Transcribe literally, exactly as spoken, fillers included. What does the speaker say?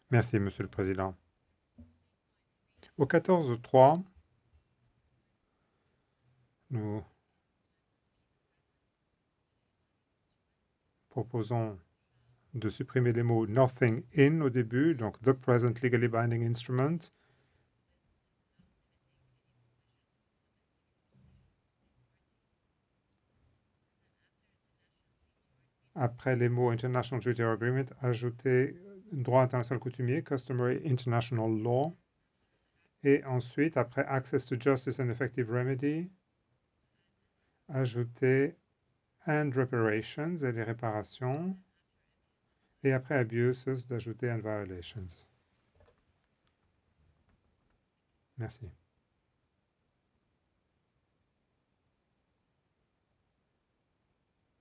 Merci, Monsieur le Président. Au quatorze trois, nous proposons de supprimer les mots nothing in au début, donc the present legally binding instrument. Après les mots international treaty or agreement, ajouter droit international coutumier, customary international law. Et ensuite, après access to justice and effective remedy, ajouter and reparations et les réparations. Et après abuses, d'ajouter and violations. Merci.